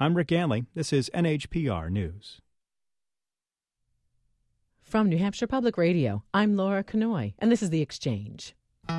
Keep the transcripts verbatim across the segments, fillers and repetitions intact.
I'm Rick Ganley. This is N H P R News. From New Hampshire Public Radio, I'm Laura Kanoy, and this is The Exchange.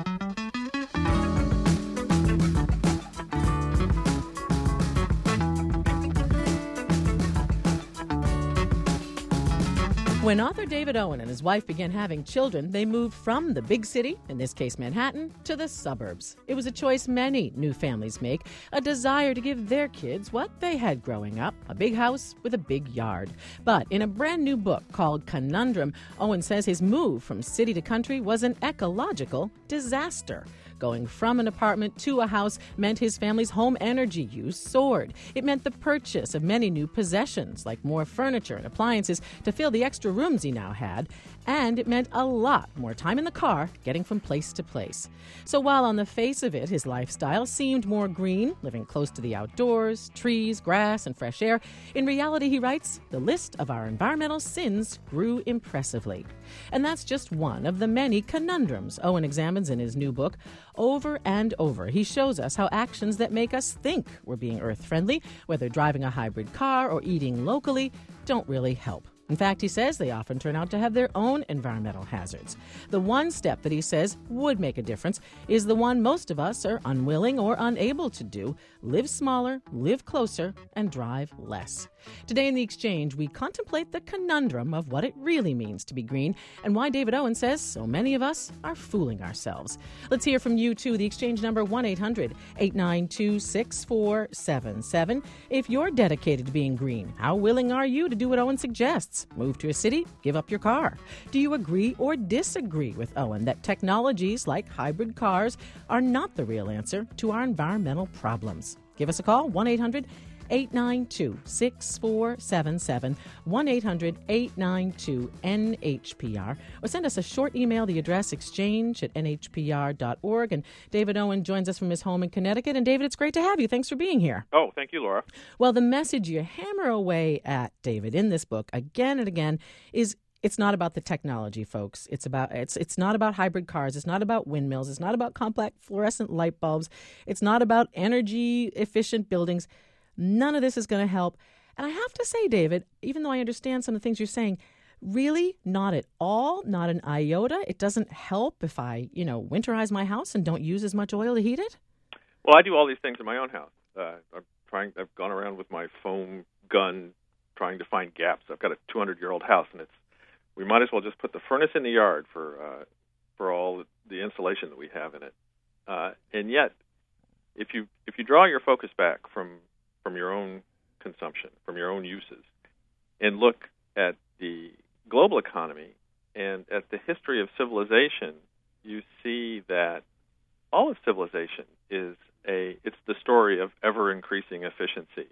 When author David Owen and his wife began having children, they moved from the big city, in this case Manhattan, to the suburbs. It was a choice many new families make, a desire to give their kids what they had growing up, a big house with a big yard. But in a brand new book called Conundrum, Owen says his move from city to country was an ecological disaster. Going from an apartment to a house meant his family's home energy use soared. It meant the purchase of many new possessions, like more furniture and appliances to fill the extra rooms he now had. And it meant a lot more time in the car getting from place to place. So while on the face of it, his lifestyle seemed more green, living close to the outdoors, trees, grass, and fresh air, in reality, he writes, the list of our environmental sins grew impressively. And that's just one of the many conundrums Owen examines in his new book. Over and over, he shows us how actions that make us think we're being earth-friendly, whether driving a hybrid car or eating locally, don't really help. In fact, he says they often turn out to have their own environmental hazards. The one step that he says would make a difference is the one most of us are unwilling or unable to do: live smaller, live closer, and drive less. Today in The Exchange, we contemplate the conundrum of what it really means to be green and why David Owen says so many of us are fooling ourselves. Let's hear from you, too. The Exchange number one eight hundred eight nine two six four seven seven. If you're dedicated to being green, how willing are you to do what Owen suggests? Move to a city, give up your car. Do you agree or disagree with Owen that technologies like hybrid cars are not the real answer to our environmental problems? Give us a call, one eight hundred eight nine two six four seven seven, one eight hundred eight nine two N H P R, or send us a short email, the address exchange at N H P R dot org. And David Owen joins us from his home in Connecticut. And David, it's great to have you. Thanks for being here. Oh, thank you, Laura. Well, the message you hammer away at, David, in this book again and again is it's not about the technology, folks. It's about it's it's not about hybrid cars. It's not about windmills. It's not about complex fluorescent light bulbs. It's not about energy efficient buildings. None of this is going to help. And I have to say, David, even though I understand some of the things you're saying, really not at all, not an iota. It doesn't help if I, you know, winterize my house and don't use as much oil to heat it? Well, I do all these things in my own house. Uh, I'm trying. I've gone around with my foam gun trying to find gaps. I've got a two hundred year old house, and it's we might as well just put the furnace in the yard for uh, for all the insulation that we have in it. Uh, and yet, if you if you draw your focus back from from your own consumption, from your own uses, and look at the global economy and at the history of civilization, you see that all of civilization is a it's the story of ever increasing efficiency,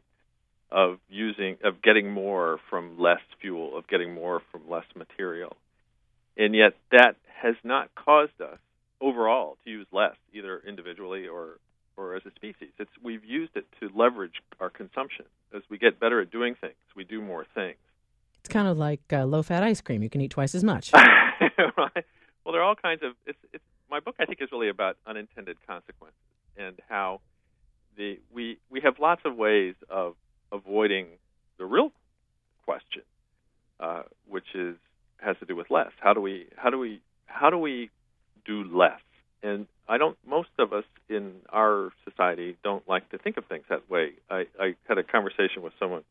of using of getting more from less fuel, of getting more from less material. And yet that has not caused us overall to use less, either individually or or as a species. It's we've used it to leverage our consumption. As we get better at doing things, we do more things. It's kind of like uh, low-fat ice cream. You can eat twice as much. Right. Well, there are all kinds of. It's, it's, my book, I think, is really about unintended consequences and how the we we have lots of ways of avoiding the real question, uh, which is has to do with less. How do we how do we how do we do less? And I don't. Most of us in our society don't like to think of things that way. I, I had a conversation with someone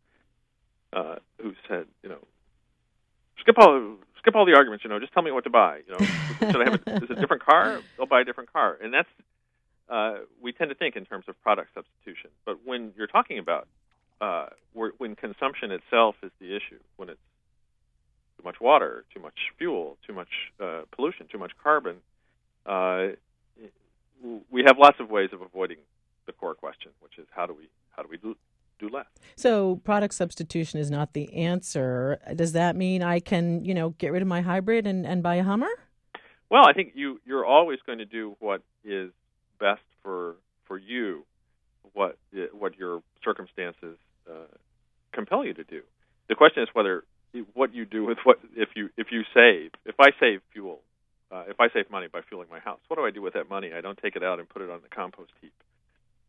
uh, who said, you know, skip all skip all the arguments. You know, just tell me what to buy. You know, should I have a, is it a different car? I'll buy a different car. And that's uh, we tend to think in terms of product substitution. But when you're talking about uh, when consumption itself is the issue, when it's too much water, too much fuel, too much uh, pollution, too much carbon. Uh, we have lots of ways of avoiding the core question, which is how do we how do we do, do less? So product substitution is not the answer. Does that mean I can, you know, get rid of my hybrid and, and buy a Hummer? Well, I think you you're always going to do what is best for for you, what what your circumstances uh, compel you to do. The question is whether what you do with what if you if you save. If I save fuel. Uh, if I save money by fueling my house, what do I do with that money? I don't take it out and put it on the compost heap.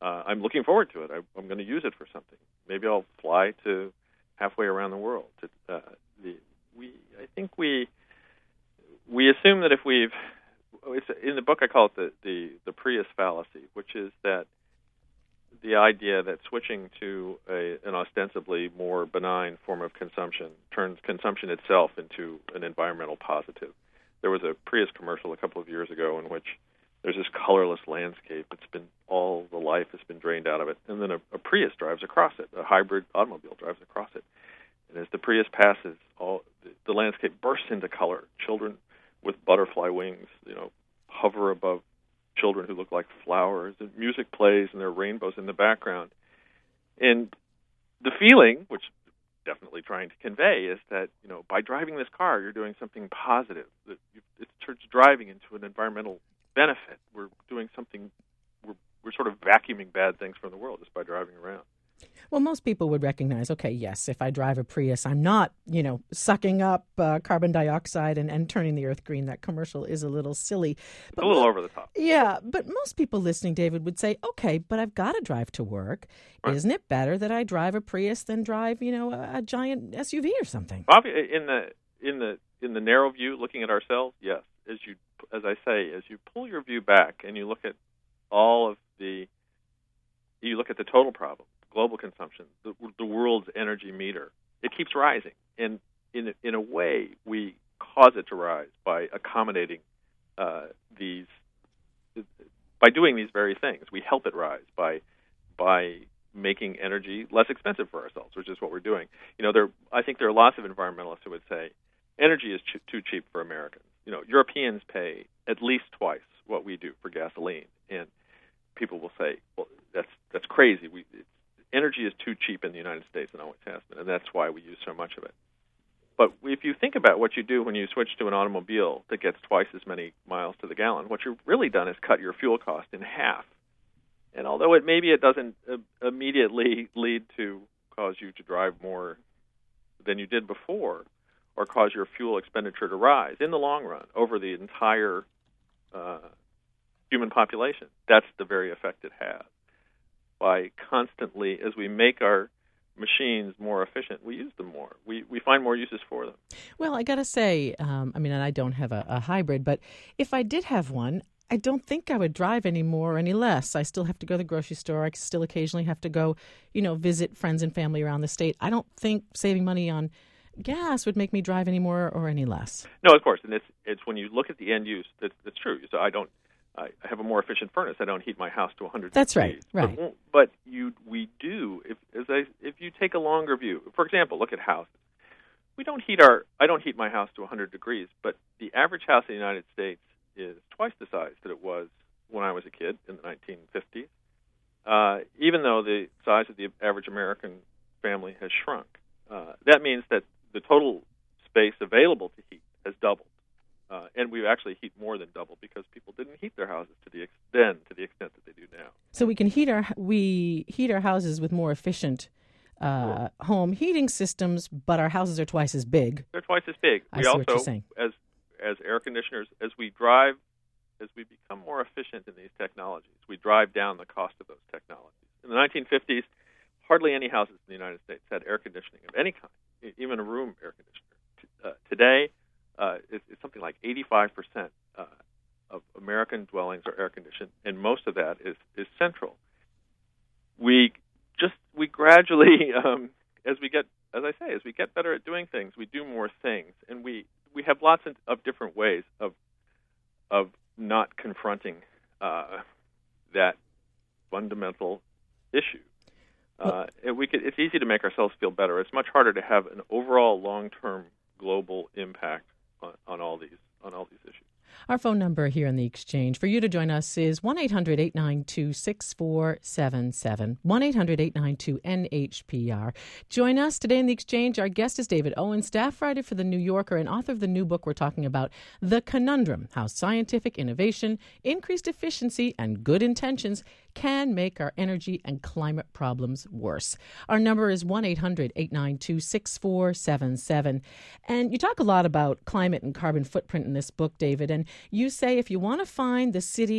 uh, I'm looking forward to it. I, I'm going to use it for something. Maybe I'll fly to halfway around the world. To, uh, the, we, I think we we assume that if we've it's, in the book I call it the, the, the Prius fallacy, which is that the idea that switching to a, an ostensibly more benign form of consumption turns consumption itself into an environmental positive. There was a Prius commercial a couple of years ago in which there's this colorless landscape. It's been all the life has been drained out of it, and then a, a Prius drives across it. A hybrid automobile drives across it, and as the Prius passes, all the, the landscape bursts into color. Children with butterfly wings, you know, hover above children who look like flowers, and music plays, and there are rainbows in the background. And the feeling, which definitely trying to convey, is that, you know, by driving this car, you're doing something positive. That you, it turns driving into an environmental benefit. We're doing something, we're, we're sort of vacuuming bad things from the world just by driving around. Well, most people would recognize, okay, yes, if I drive a Prius, I'm not, you know, sucking up uh, carbon dioxide and, and turning the earth green. That commercial is a little silly. But, a little over the top. Yeah, but most people listening, David, would say, okay, but I've got to drive to work. Right. Isn't it better that I drive a Prius than drive, you know, a, a giant S U V or something? In the in the in the narrow view, looking at ourselves, yes. As you, as I say, as you pull your view back and you look at all of the, you look at the total problem. Global consumption, the, the world's energy meter, it keeps rising. And in in a way, we cause it to rise by accommodating uh, these, by doing these very things. We help it rise by by making energy less expensive for ourselves, which is what we're doing. You know, there. I think there are lots of environmentalists who would say energy is ch- too cheap for Americans. You know, Europeans pay at least twice what we do for gasoline, and people will say, well, that's that's crazy. We it's, Energy is too cheap in the United States and always has been, and that's why we use so much of it. But if you think about what you do when you switch to an automobile that gets twice as many miles to the gallon, what you've really done is cut your fuel cost in half. And although it maybe it doesn't uh, immediately lead to cause you to drive more than you did before or cause your fuel expenditure to rise, in the long run, over the entire uh, human population, that's the very effect it has. By constantly, as we make our machines more efficient, we use them more. We we find more uses for them. Well, I got to say, um, I mean, and I don't have a, a hybrid, but if I did have one, I don't think I would drive any more or any less. I still have to go to the grocery store. I still occasionally have to go, you know, visit friends and family around the state. I don't think saving money on gas would make me drive any more or any less. No, of course, and it's it's when you look at the end use, that's, that's true. So I don't. I have a more efficient furnace. I don't heat my house to one hundred That's degrees. right, right. But, but you, we do. If, as I, if you take a longer view, for example, look at houses. We don't heat our. I don't heat my house to one hundred degrees, but the average house in the United States is twice the size that it was when I was a kid in the nineteen fifties. Uh, even though the size of the average American family has shrunk, uh, that means that the total space available to heat has doubled. Uh, and we actually heat more than double because people didn't heat their houses to the ex- then to the extent that they do now. So we can heat our we heat our houses with more efficient uh, cool. home heating systems, but our houses are twice as big. They're twice as big. I we see also, what you're saying. as as air conditioners, as we drive, as we become more efficient in these technologies, we drive down the cost of those technologies. In the nineteen fifties, hardly any houses in the United States had air conditioning of any kind, even a room air conditioner. T- uh, today. Uh, it's, it's something like eighty-five percent uh, of American dwellings are air conditioned, and most of that is, is central. We just we gradually, um, as we get, as I say, as we get better at doing things, we do more things, and we, we have lots of, of different ways of of not confronting uh, that fundamental issue. Uh, and we could, it's easy to make ourselves feel better. It's much harder to have an overall long-term global impact on, on all these on all these issues. Our phone number here in the Exchange for you to join us is one eight hundred eight nine two six four seven seven, one eight hundred eight nine two N H P R. Join us today in the Exchange. Our guest is David Owen, staff writer for The New Yorker and author of the new book we're talking about, The Conundrum, How Scientific Innovation, Increased Efficiency, and Good Intentions can make our energy and climate problems worse. Our number is one eight hundred eight nine two six four seven seven. And you talk a lot about climate and carbon footprint in this book, David, and you say if you want to find the city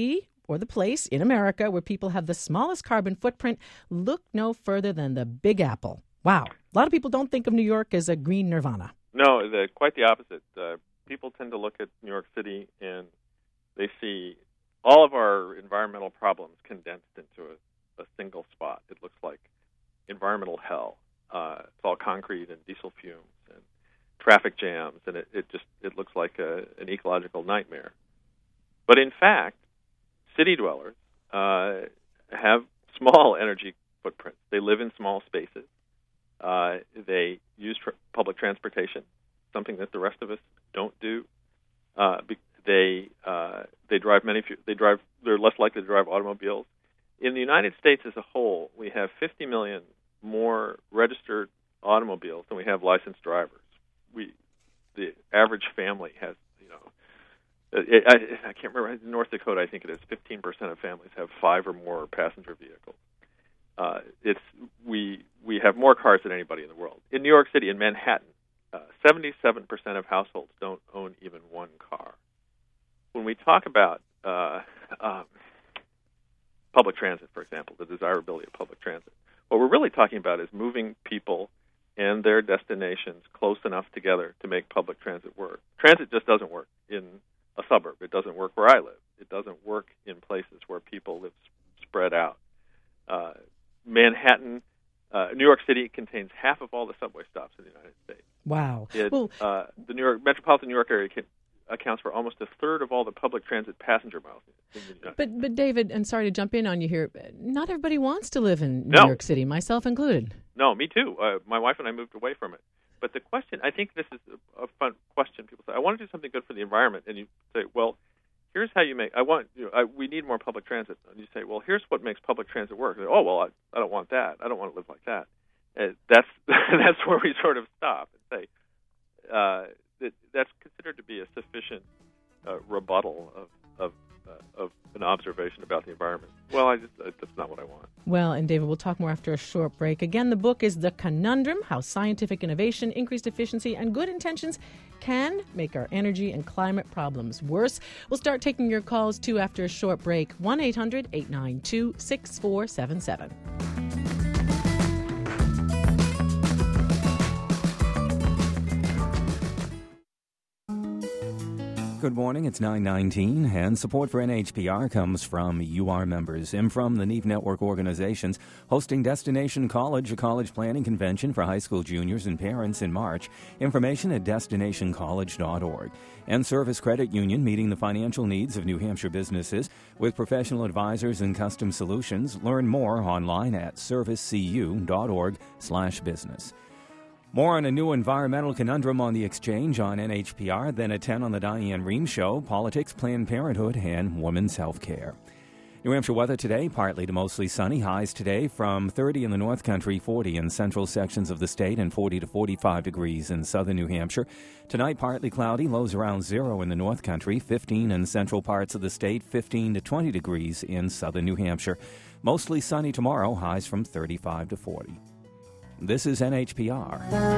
or the place in America where people have the smallest carbon footprint, look no further than the Big Apple. Wow. A lot of people don't think of New York as a green nirvana. No, the, quite the opposite. Uh, people tend to look at New York City and they see all of our environmental problems condensed into a, a single spot. It looks like environmental hell. Uh, it's all concrete and diesel fumes and traffic jams, and it, it just it looks like a, an ecological nightmare. But in fact, city dwellers uh, have small energy footprints. They live in small spaces. Uh, they use tr- public transportation, something that the rest of us don't do. Uh, be- they uh, they drive many. Few, they drive. They're less likely to drive automobiles. In the United States as a whole, we have fifty million more registered automobiles than we have licensed drivers. We, the average family has, you know, it, I, I can't remember, in North Dakota, I think it is fifteen percent of families have five or more passenger vehicles. Uh, it's we we have more cars than anybody in the world. In New York City, in Manhattan, uh, seventy-seven percent of households don't own even one car. When we talk about uh, um, public transit, for example, the desirability of public transit, what we're really talking about is moving people and their destinations close enough together to make public transit work. Transit just doesn't work in a suburb. It doesn't work where I live. It doesn't work in places where people live spread out. Uh, Manhattan, uh, New York City contains half of all the subway stops in the United States. Wow. It, well, uh, the New York metropolitan New York area can, accounts for almost a third of all the public transit passenger miles in the United but, States. But, David, and sorry to jump in on you here, not everybody wants to live in New No. York City, myself included. No, me too. Uh, my wife and I moved away from it. But the question, I think this is a, a fun question. People say, I want to do something good for the environment. And you say, well, here's how you make, I want, you know, I, we need more public transit. And you say, well, here's what makes public transit work. Say, oh, well, I, I don't want that. I don't want to live like that. Uh, that's that's where we sort of stop and say, uh, that that's considered to be a sufficient uh, rebuttal of, of, uh, of an observation about the environment. Well, I just, uh, that's not what I want. Well, and David, we'll talk more after a short break. Again, the book is The Conundrum, How Scientific Innovation, Increased Efficiency, and Good Intentions Can Make Our Energy and Climate Problems Worse. We'll start taking your calls, too, after a short break. one eight hundred eight nine two six four seven seven. Good morning, it's nine nineteen, and support for N H P R comes from U R members and from the Neve Network organizations hosting Destination College, a college planning convention for high school juniors and parents in March. Information at destination college dot org. And Service Credit Union meeting the financial needs of New Hampshire businesses with professional advisors and custom solutions. Learn more online at service c u dot org slash business. More on a new environmental conundrum on the Exchange on N H P R, then at ten on the Diane Rehm Show, politics, Planned Parenthood, and women's health care. New Hampshire weather today, partly to mostly sunny. Highs today from thirty in the North Country, forty in central sections of the state, and forty to forty-five degrees in southern New Hampshire. Tonight, partly cloudy, lows around zero in the North Country, fifteen in central parts of the state, fifteen to twenty degrees in southern New Hampshire. Mostly sunny tomorrow, highs from thirty-five to forty. This is N H P R.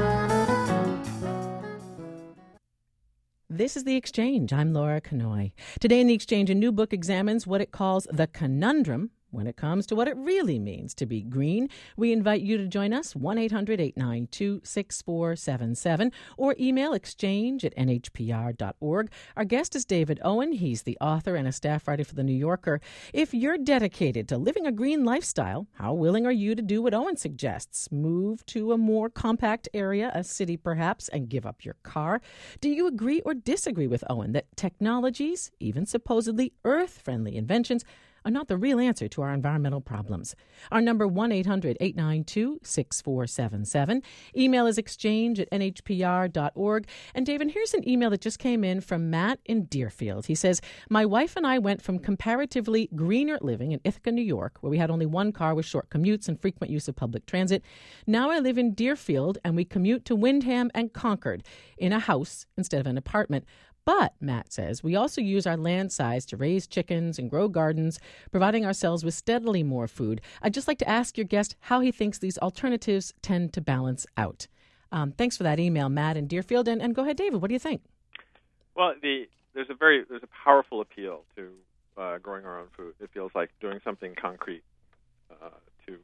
This is The Exchange. I'm Laura Kanoy. Today in The Exchange, a new book examines what it calls the conundrum when it comes to what it really means to be green. We invite you to join us, one eight hundred eight nine two six four seven seven, or email exchange at n h p r dot org. Our guest is David Owen. He's the author and a staff writer for The New Yorker. If you're dedicated to living a green lifestyle, how willing are you to do what Owen suggests? Move to a more compact area, a city perhaps, and give up your car? Do you agree or disagree with Owen that technologies, even supposedly earth-friendly inventions, are not the real answer to our environmental problems? Our number, one eight hundred eight nine two six four seven seven. Email is exchange at n h p r dot org. And David, here's an email that just came in from Matt in Deerfield. He says, my wife and I went from comparatively greener living in Ithaca, New York, where we had only one car with short commutes and frequent use of public transit. Now I live in Deerfield, and we commute to Windham and Concord in a house instead of an apartment. But, Matt says, we also use our land size to raise chickens and grow gardens, providing ourselves with steadily more food. I'd just like to ask your guest how he thinks these alternatives tend to balance out. Um, thanks for that email, Matt in Deerfield. And, and go ahead, David, what do you think? Well, the, there's a very there's a powerful appeal to uh, growing our own food. It feels like doing something concrete uh, to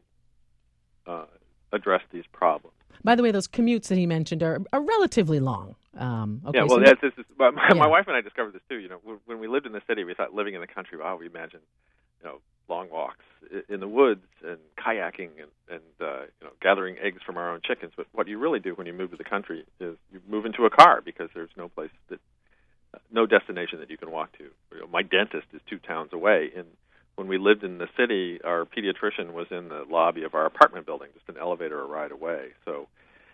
uh, address these problems. By the way, those commutes that he mentioned are, are relatively long. Um, okay, yeah, well, so that's, this is, my, yeah. my wife and I discovered this too. You know, when we lived in the city, we thought living in the country, wow, we imagined, you know, long walks in the woods and kayaking and, and uh, you know, gathering eggs from our own chickens. But what you really do when you move to the country is you move into a car because there's no place that, uh, no destination that you can walk to. You know, my dentist is two towns away, and when we lived in the city, our pediatrician was in the lobby of our apartment building, just an elevator or a ride away. So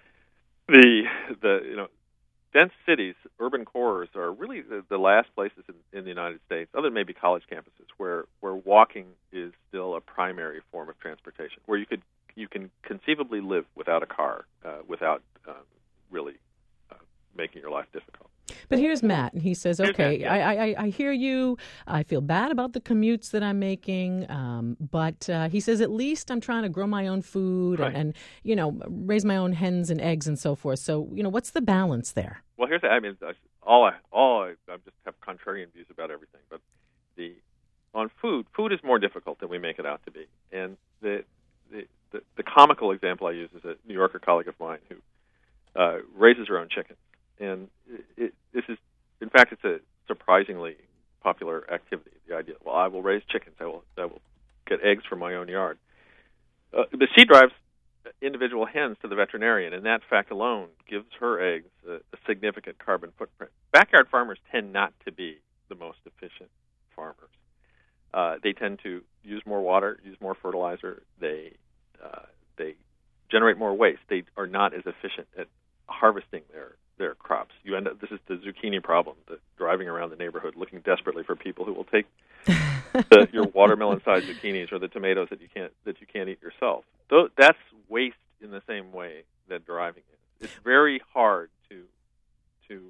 the the you know dense cities, urban cores, are really the, the last places in, in the United States, other than maybe college campuses, where, where walking is still a primary form of transportation, where you could you can conceivably live without a car, uh, without um, really uh, making your life difficult. But here's Matt, and he says, okay, Matt, yeah. I, I, I hear you. I feel bad about the commutes that I'm making. Um, but uh, he says, at least I'm trying to grow my own food Right. and, and, you know, raise my own hens and eggs and so forth. So, you know, what's the balance there? Well, here's the, I mean, all I, all I, I just have contrarian views about everything. But the on food, food is more difficult than we make it out to be. And the the, the, the comical example I use is a New Yorker colleague of mine who uh, raises her own chickens. And it, it, this is, in fact, it's a surprisingly popular activity. The idea, well, I will raise chickens. I will, I will get eggs from my own yard. Uh, but she drives individual hens to the veterinarian, and that fact alone gives her eggs a, a significant carbon footprint. Backyard farmers tend not to be the most efficient farmers. Uh, they tend to use more water, use more fertilizer. They uh, they generate more waste. They are not as efficient at harvesting their their crops. You end up. This is the zucchini problem. The driving around the neighborhood, looking desperately for people who will take the, your watermelon-sized zucchinis or the tomatoes that you can't that you can't eat yourself. Those, that's waste in the same way that driving is. It's very hard to to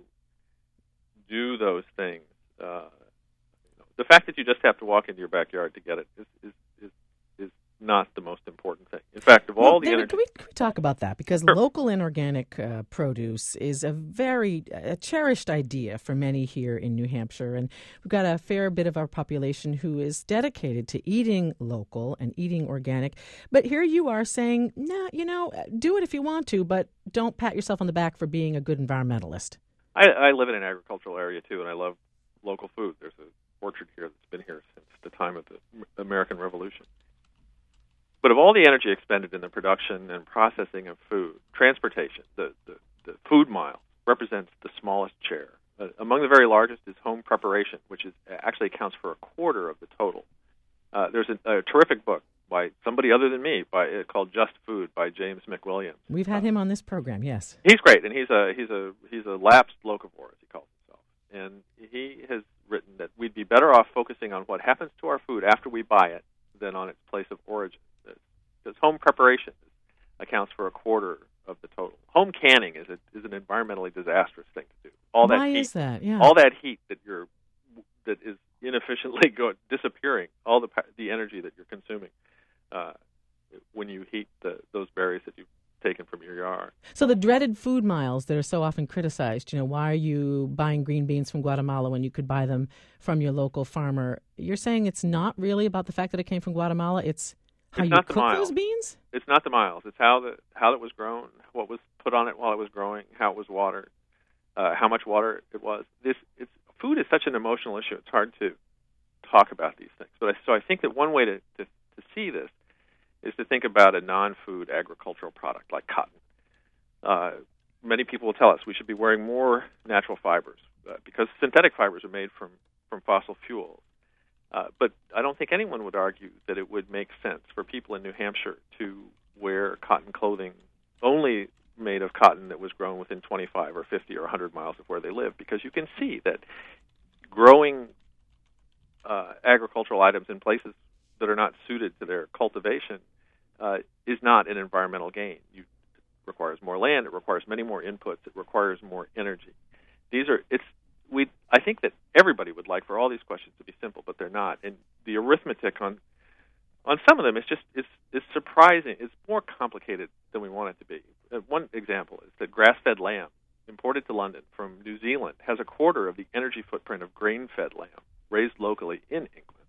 do those things. Uh, you know, the fact that you just have to walk into your backyard to get it is is is, is not the most important thing. In fact, of Well, all the David, energy, can we, can we talk about that? Because Sure. local and organic uh, produce is a very a cherished idea for many here in New Hampshire. And we've got a fair bit of our population who is dedicated to eating local and eating organic. But here you are saying, nah, you know, do it if you want to, but don't pat yourself on the back for being a good environmentalist. I, I live in an agricultural area too, and I love local food. There's an orchard here that's been here since the time of the American Revolution. But of all the energy expended in the production and processing of food, transportation, the, the, the food mile, represents the smallest share. Uh, among the very largest is home preparation, which is actually accounts for a quarter of the total. Uh, there's a, a terrific book by somebody other than me by uh, called Just Food by James McWilliams. We've had uh, him on this program, yes. He's great, and he's a he's a he's a lapsed locavore, as he calls himself. And he has written that we'd be better off focusing on what happens to our food after we buy it than on its place of origin. Because home preparation accounts for a quarter of the total. Home canning is a, is an environmentally disastrous thing to do. All Why that heat, is that? Yeah. all that heat that you're that is inefficiently go, disappearing, all the the energy that you're consuming uh, when you heat the, those berries that you've taken from your yard. So the dreaded food miles that are so often criticized, you know, why are you buying green beans from Guatemala when you could buy them from your local farmer? You're saying it's not really about the fact that it came from Guatemala, it's how It's you not the cook miles. those beans? It's not the miles. It's how the how it was grown, what was put on it while it was growing, how it was watered, uh, how much water it was. This it's food is such an emotional issue. It's hard to talk about these things. But I, so I think that one way to, to to see this is to think about a non-food agricultural product like cotton. Uh, many people will tell us we should be wearing more natural fibers uh, because synthetic fibers are made from from fossil fuels. Uh, but I don't think anyone would argue that it would make sense for people in New Hampshire to wear cotton clothing only made of cotton that was grown within twenty-five or fifty or one hundred miles of where they live, because you can see that growing uh, agricultural items in places that are not suited to their cultivation uh, is not an environmental gain. You, it requires more land, it requires many more inputs, it requires more energy. These are it's we. I think that everybody would like for all these questions to be simple, but they're not. And the arithmetic on on some of them is just is is surprising. It's more complicated than we want it to be. Uh, one example is that grass-fed lamb imported to London from New Zealand has a quarter of the energy footprint of grain-fed lamb raised locally in England.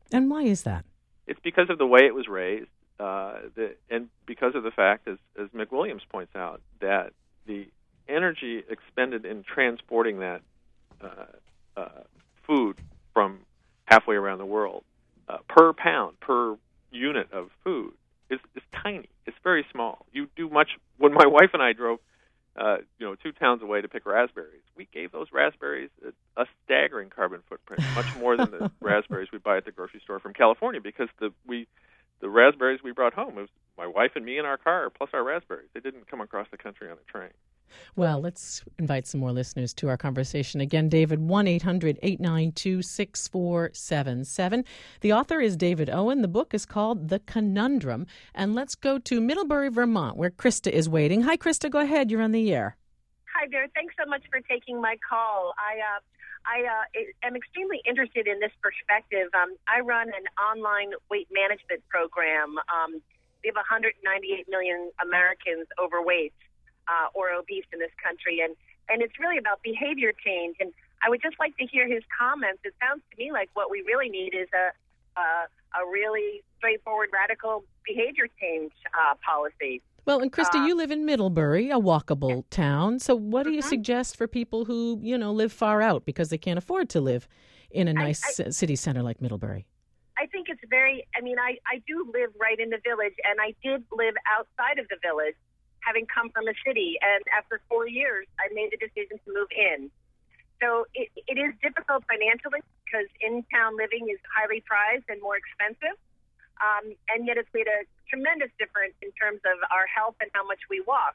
And why is that? It's because of the way it was raised, uh, the, and because of the fact, as, as Mick Williams points out, that the energy expended in transporting that uh, uh, food from halfway around the world uh, per pound, per unit of food, is, is tiny. It's very small. You do much. When my wife and I drove, uh, you know, two towns away to pick raspberries, we gave those raspberries a, a staggering carbon footprint, much more than the raspberries we buy at the grocery store from California, because the we the raspberries we brought home, it was my wife and me in our car plus our raspberries. They didn't come across the country on a train. Well, let's invite some more listeners to our conversation. Again, David, one eight hundred eight nine two six four seven seven. The author is David Owen. The book is called The Conundrum. And let's go to Middlebury, Vermont, where Krista is waiting. Hi, Krista. Go ahead. You're on the air. Hi there. Thanks so much for taking my call. I uh, I uh, am extremely interested in this perspective. Um, I run an online weight management program. Um, we have one hundred ninety-eight million Americans overweight uh, or obese in this country, and, and it's really about behavior change. And I would just like to hear his comments. It sounds to me like what we really need is a a, a really straightforward, radical behavior change uh, policy. Well, and Krista, Uh, you live in Middlebury, a walkable town. So what do you Mhm. suggest for people who, you know, live far out because they can't afford to live in a I- nice I- c- city center like Middlebury? I think it's very, I mean, I, I do live right in the village, and I did live outside of the village, having come from a city. And after four years, I made the decision to move in. So it, it is difficult financially because in-town living is highly prized and more expensive. Um, and yet it's made a tremendous difference in terms of our health and how much we walk.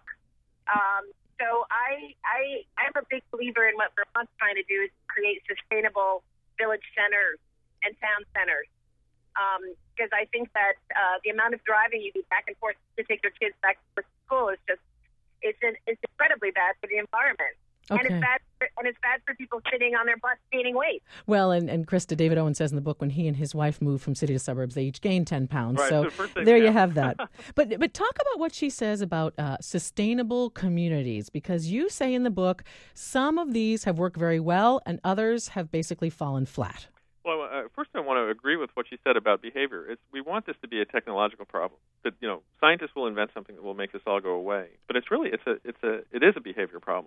Um, so I, I, I'm a big believer in what Vermont's trying to do is create sustainable village centers and town centers. Because um, I think that uh, the amount of driving you do back and forth to take your kids back to school is just, it's, an, it's incredibly bad for the environment. Okay. And it's bad for, and it's bad for people sitting on their butts gaining weight. Well, and, and Krista, David Owen says in the book when he and his wife moved from city to suburbs, they each gained ten pounds. Right, so the first thing, there yeah. you have that. but but talk about what she says about uh, sustainable communities, because you say in the book some of these have worked very well and others have basically fallen flat. Well, uh, first I want to agree with what she said about behavior. It's, we want this to be a technological problem. That, you know, scientists will invent something that will make this all go away. But it's really it's a it's a it is a behavior problem.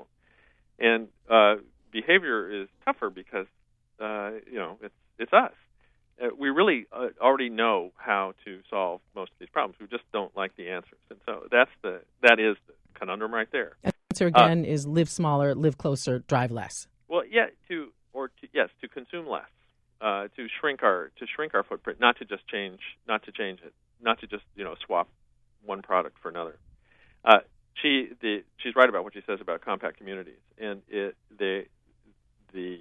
And uh, behavior is tougher because, uh, you know, it's it's us. Uh, we really uh, already know how to solve most of these problems. We just don't like the answers. And so that's the that is the conundrum right there. The answer again uh, is live smaller, live closer, drive less. Well, yeah, to or to, yes, to consume less, uh, to shrink our to shrink our footprint, not to just change, not to change it, not to just you know swap one product for another. Uh, She the she's right about what she says about compact communities, and it the the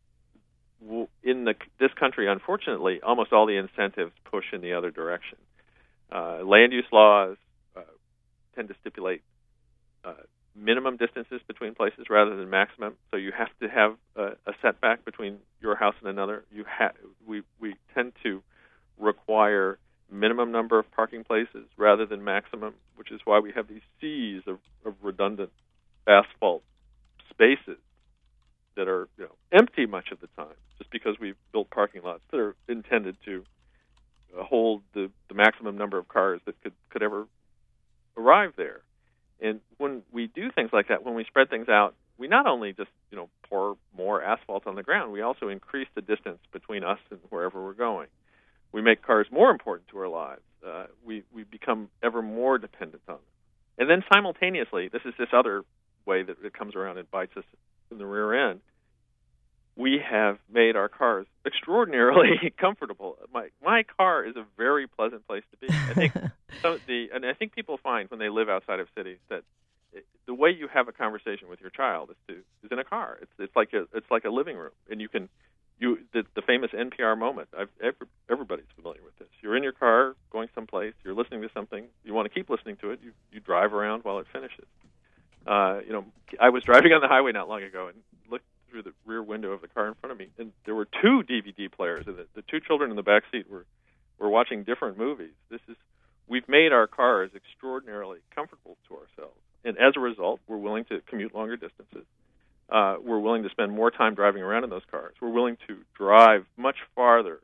in the this country, unfortunately, almost all the incentives push in the other direction. Uh, land use laws uh, tend to stipulate uh, minimum distances between places rather than maximum. So you have to have a, a setback between your house and another. You ha- we we tend to require minimum number of parking places rather than maximum, which is why we have these seas of, of redundant asphalt spaces that are you know, empty much of the time, just because we've built parking lots that are intended to uh, hold the, the maximum number of cars that could, could ever arrive there. And when we do things like that, when we spread things out, we not only just you know pour more asphalt on the ground, we also increase the distance between us and wherever we're going. We make cars more important to our lives. Uh, we, we become ever more dependent on them. And then simultaneously, this is this other way that it comes around and bites us in the rear end, we have made our cars extraordinarily comfortable. My my car is a very pleasant place to be. I think so the and I think people find when they live outside of cities that it, the way you have a conversation with your child is to is in a car. It's it's like a it's like a living room, and you can You the, the famous N P R moment. I've, every, everybody's familiar with this. You're in your car going someplace. You're listening to something. You want to keep listening to it. You you drive around while it finishes. Uh, you know, I was driving on the highway not long ago and looked through the rear window of the car in front of me, and there were two D V D players. And the, the two children in the back seat were were watching different movies. This is we've made our cars extraordinarily comfortable to ourselves, and as a result, we're willing to commute longer distances. Uh, we're willing to spend more time driving around in those cars. We're willing to drive much farther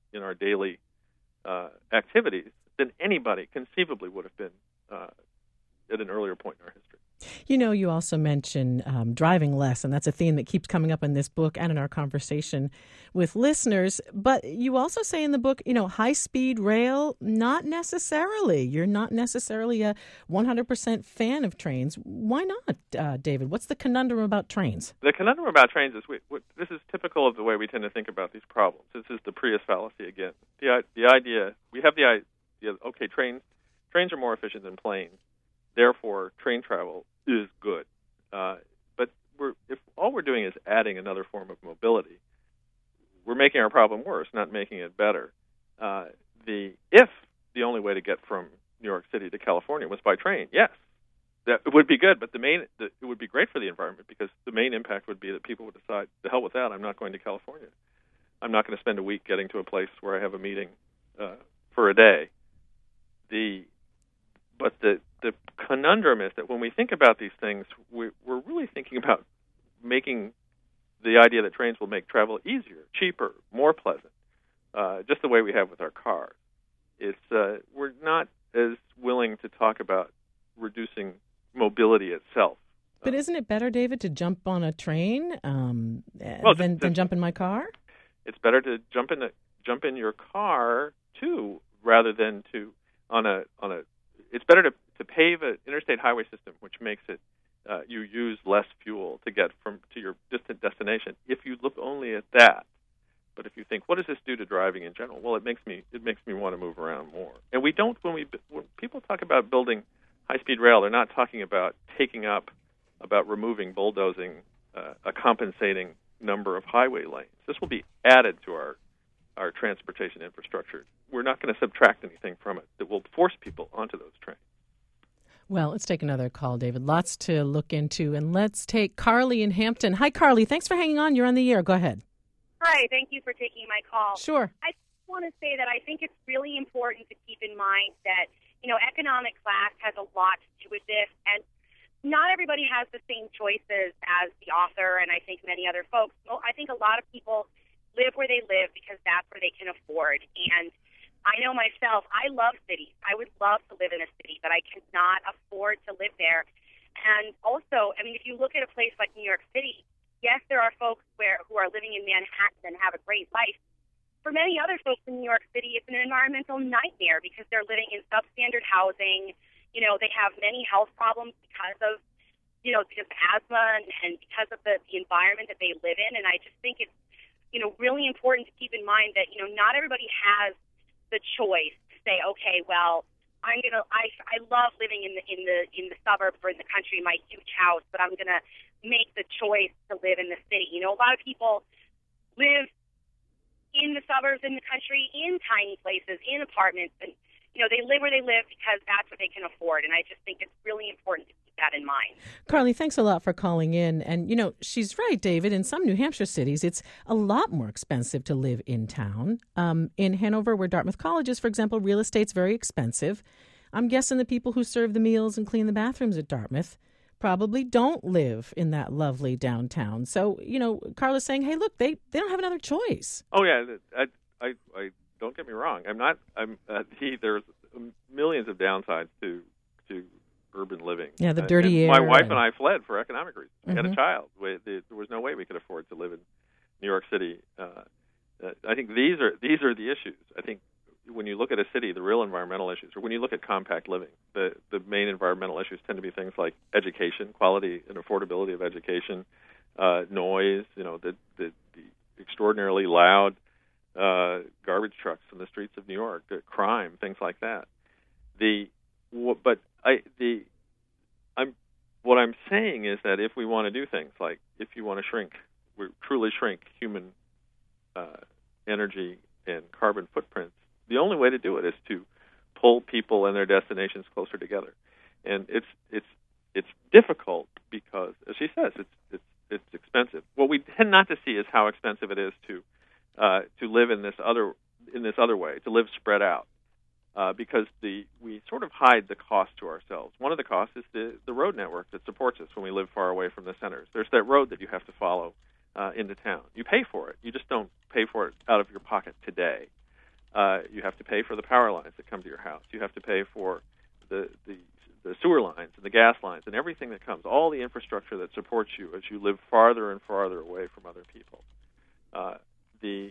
in our daily uh, activities than anybody conceivably would have been uh, at an earlier point in our history. You know, you also mention um, driving less, and that's a theme that keeps coming up in this book and in our conversation with listeners. But you also say in the book, you know, high-speed rail, not necessarily. You're not necessarily a one hundred percent fan of trains. Why not, uh, David? What's the conundrum about trains? The conundrum about trains is we, we, this is typical of the way we tend to think about these problems. This is the Prius fallacy again. The the idea, we have the idea, okay, trains, trains are more efficient than planes. Therefore, train travel is good. Uh, but we're, if all we're doing is adding another form of mobility, we're making our problem worse, not making it better. Uh, the if the only way to get from New York City to California was by train, yes, that it would be good. But the main, the, it would be great for the environment because the main impact would be that people would decide, the hell with that, I'm not going to California. I'm not going to spend a week getting to a place where I have a meeting uh, for a day. The But the, the conundrum is that when we think about these things, we, we're really thinking about making the idea that trains will make travel easier, cheaper, more pleasant, uh, just the way we have with our cars. It's, uh, we're not as willing to talk about reducing mobility itself. But isn't it better, David, to jump on a train um, well, than, just, than jump in my car? It's better to jump in, a, jump in your car, too, rather than to on a on a it's better to, to pave an interstate highway system, which makes it uh, you use less fuel to get from to your distant destination. If you look only at that, but if you think, what does this do to driving in general? Well, it makes me it makes me want to move around more. And we don't when we when people talk about building high-speed rail, they're not talking about taking up, about removing, bulldozing uh, a compensating number of highway lanes. This will be added to our our transportation infrastructure. We're not going to subtract anything from it that will force people onto those trains. Well, let's take another call, David. Lots to look into. And let's take Carly in Hampton. Hi, Carly. Thanks for hanging on. You're on the air. Go ahead. Hi. Thank you for taking my call. Sure. I just want to say that I think it's really important to keep in mind that, you know, economic class has a lot to do with this. And not everybody has the same choices as the author and I think many other folks. Well, I think a lot of people live where they live because that's where they can afford. And I know myself, I love cities. I would love to live in a city, but I cannot afford to live there. And also, I mean, if you look at a place like New York City, yes, there are folks where who are living in Manhattan and have a great life. For many other folks in New York City, it's an environmental nightmare because they're living in substandard housing. You know, they have many health problems because of, you know, because of asthma and, and because of the, the environment that they live in. And I just think it's, you know, really important to keep in mind that, you know, not everybody has the choice to say, okay, well, I'm gonna, I, I love living in the in the in the suburbs or in the country, in my huge house, but I'm gonna make the choice to live in the city. You know, a lot of people live in the suburbs, in the country, in tiny places, in apartments, and you know, they live where they live because that's what they can afford. And I just think it's really important to keep that in mind. Carly, thanks a lot for calling in. And, you know, she's right, David. In some New Hampshire cities, it's a lot more expensive to live in town. Um, in Hanover, where Dartmouth College is, for example, real estate's very expensive. I'm guessing the people who serve the meals and clean the bathrooms at Dartmouth probably don't live in that lovely downtown. So, you know, Carla's saying, hey, look, they, they don't have another choice. Oh, yeah. I, I, I don't get me wrong. I'm not, I'm, uh, he, there's millions of downsides to, to urban living. Yeah, the uh, dirty air. My wife and... and I fled for economic reasons. We mm-hmm. had a child. We, there was no way we could afford to live in New York City. Uh, uh, I think these are, these are the issues. I think when you look at a city, the real environmental issues, or when you look at compact living, the, the main environmental issues tend to be things like education, quality and affordability of education, uh, noise, you know, the, the, the extraordinarily loud uh, garbage trucks in the streets of New York, uh, crime, things like that. The, w- but I, the, I'm, what I'm saying is that if we want to do things like, if you want to shrink, we truly shrink human uh, energy and carbon footprints, the only way to do it is to pull people and their destinations closer together, and it's it's it's difficult because, as she says, it's it's it's expensive. What we tend not to see is how expensive it is to uh, to live in this other in this other way, to live spread out, uh, because the we sort of hide the cost to ourselves. One of the costs is the the road network that supports us when we live far away from the centers. There's that road that you have to follow uh, into town. You pay for it. You just don't pay for it out of your pocket today. Uh, you have to pay for the power lines that come to your house. You have to pay for the, the the sewer lines and the gas lines and everything that comes, all the infrastructure that supports you as you live farther and farther away from other people. Uh, the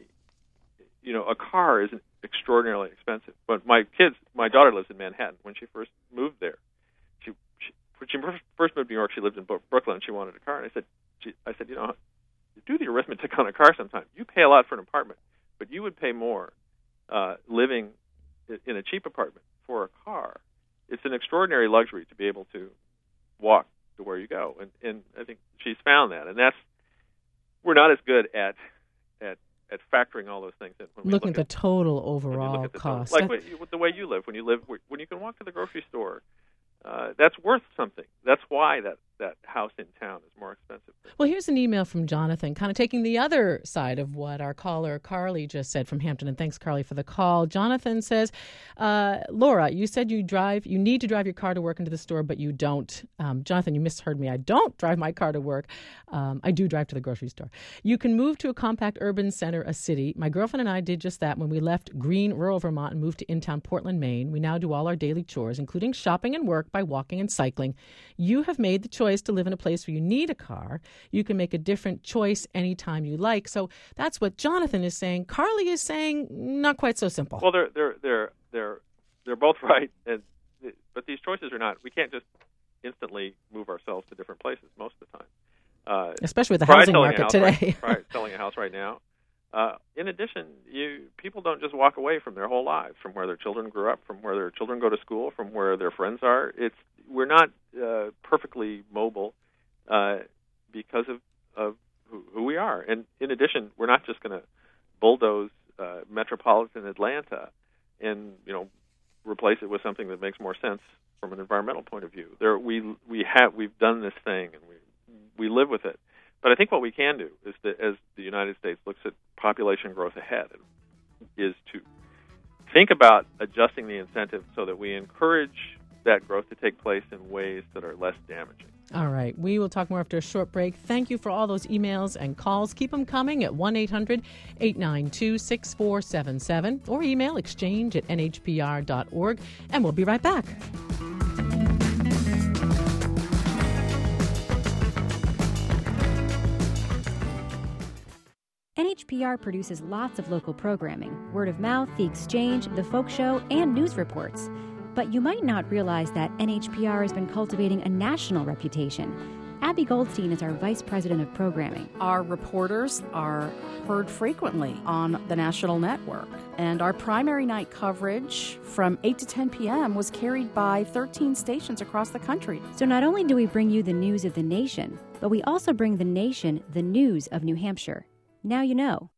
you know, a car is extraordinarily expensive. But my kids, my daughter lives in Manhattan. When she first moved there, she, she when she first moved to New York, she lived in Brooklyn. She wanted a car, and I said, she, I said, you know, do the arithmetic on a car sometime. You pay a lot for an apartment, but you would pay more uh, living in a cheap apartment for a car. It's an extraordinary luxury to be able to walk to where you go, and, and I think she's found that. And that's we're not as good at at at factoring all those things in. When we looking look at at the total overall at the cost. Total. Like that, the way you live, when you live, when you can walk to the grocery store, uh, that's worth something. That's why that, that house in town is more expensive. Well, here's an email from Jonathan, kind of taking the other side of what our caller Carly just said from Hampton, and thanks, Carly, for the call. Jonathan says, uh, Laura, you said you drive, you need to drive your car to work into the store, but you don't. Um, Jonathan, you misheard me. I don't drive my car to work. Um, I do drive to the grocery store. You can move to a compact urban center, a city. My girlfriend and I did just that when we left green rural Vermont and moved to in-town Portland, Maine. We now do all our daily chores, including shopping and work, by walking and cycling. You have made the choice to live in a place where you need a car. You can make a different choice anytime you like. So that's what Jonathan is saying. Carly is saying not quite so simple. Well, they're they're they're they're they're both right, and but these choices are not. We can't just instantly move ourselves to different places most of the time. Uh, Especially with the housing market house today. Right, right, selling a house right now. Uh, in addition, you people don't just walk away from their whole lives, from where their children grew up, from where their children go to school, from where their friends are. It's we're not uh, perfectly mobile uh, because of, of who, who we are. And in addition, we're not just going to bulldoze uh, metropolitan Atlanta and you know replace it with something that makes more sense from an environmental point of view. There, we we have we've done this thing and we we live with it. But I think what we can do is that as the United States looks at population growth ahead, is to think about adjusting the incentive so that we encourage that growth to take place in ways that are less damaging. All right. We will talk more after a short break. Thank you for all those emails and calls. Keep them coming at one eight hundred eight nine two six four seven seven or email exchange at n h p r dot org, and we'll be right back. N H P R produces lots of local programming, Word of Mouth, The Exchange, The Folk Show, and news reports. But you might not realize that N H P R has been cultivating a national reputation. Abby Goldstein is our Vice President of Programming. Our reporters are heard frequently on the national network, and our primary night coverage from eight to ten p.m. was carried by thirteen stations across the country. So not only do we bring you the news of the nation, but we also bring the nation the news of New Hampshire. Now you know.